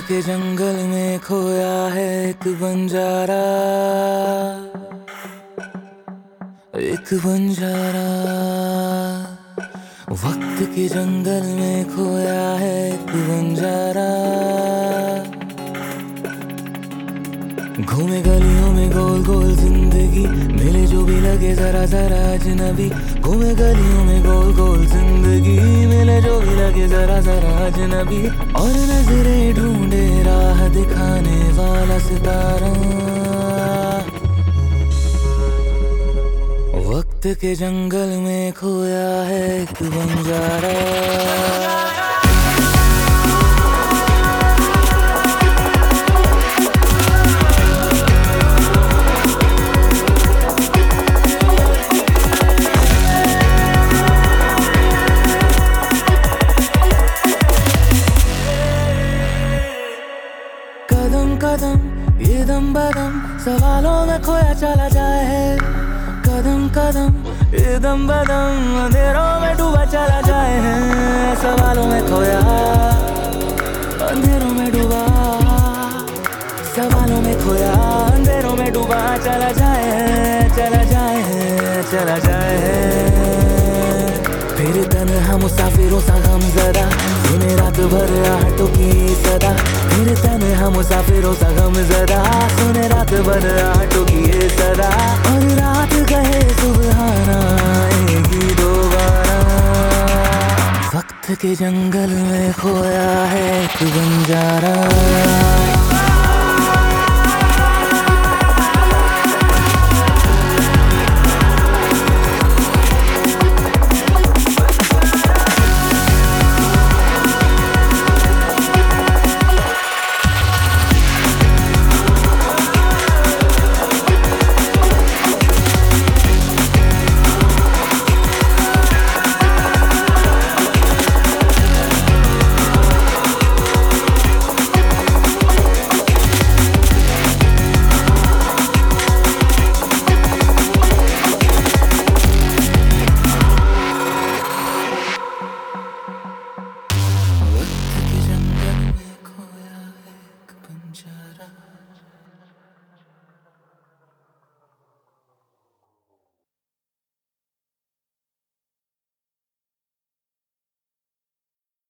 के जंगल में खोया है एक बंजारा, एक बंजारा। वक्त के जंगल में खोया है एक बंजारा। घूमे गलियों में गोल गोल जिंदगी, मिले जो भी लगे जरा जरा अजनबी। घूमे गलियों में गोल गोल जिंदगी, मिले जो भी लगे जरा जरा अजनबी। और नजरें ढूंढे राह दिखाने वाला सितारा। वक्त के जंगल में खोया है एक बंजारा। कदम कदम ये दम बदम, सवालों में खोया चला जाए है। कदम कदम ये दम बदम, अंधेरों में डूबा चला जाए है। सवालों में खोया, अंधेरों में डूबा। सवालों में खोया, अंधेरों में डूबा चला जाए है, चला जाए है, चला जाए है। फिर तन्हा मुसाफिरों सा गमज़दा, सुने रात भर आहटों की सदा। फिर तन्हा मुसाफिरों सा गमज़दा, सुने रात भर आहटों की ये सदा। और रात कहे सुबहाना आएगी दोबारा। वक्त के जंगल में खोया है एक बंजारा।